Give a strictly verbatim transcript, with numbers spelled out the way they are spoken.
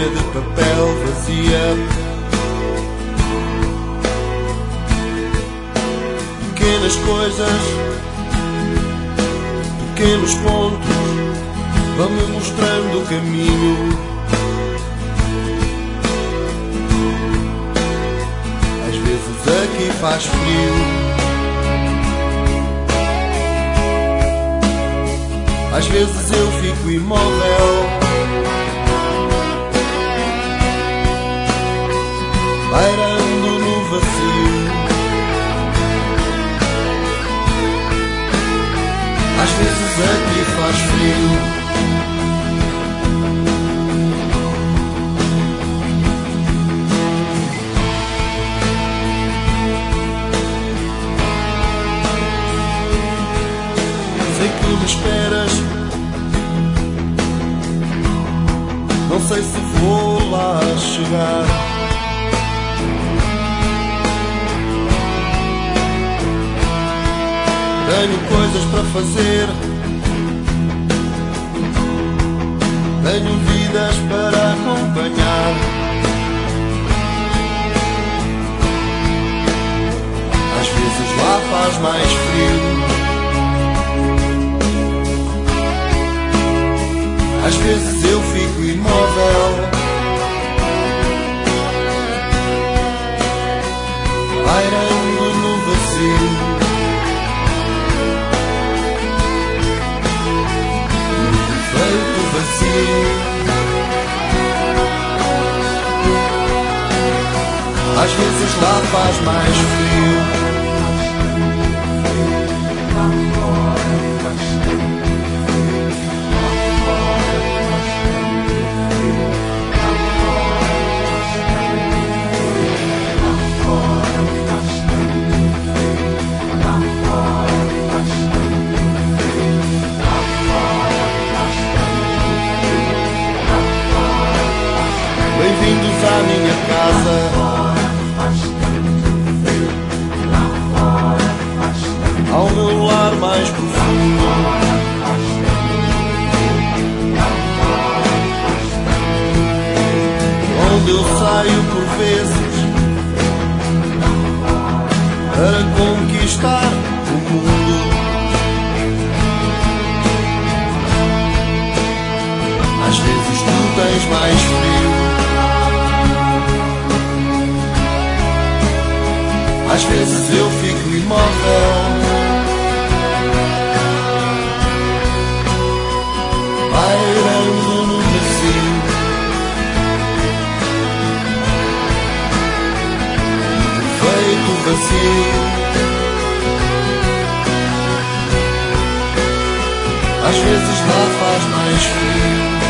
folha de papel vazia. Pequenas coisas, pequenos pontos vão-me mostrando o caminho. Às vezes aqui faz frio, às vezes eu fico imóvel, pairando no vazio. Às vezes aqui faz frio, sei que me esperas, não sei se vou lá chegar. Tenho coisas para fazer, tenho vidas para acompanhar. Às vezes lá faz mais frio, às vezes eu fico imóvel, pairando no vazio. Às vezes lá faz mais frio, bem-vindos à minha casa, ao meu lar mais profundo, onde eu saio por vezes para conquistar o mundo. Às vezes tu tens mais frio, às vezes eu fico imóvel, pairando no vazio. Feito vazio, às vezes lá faz mais frio.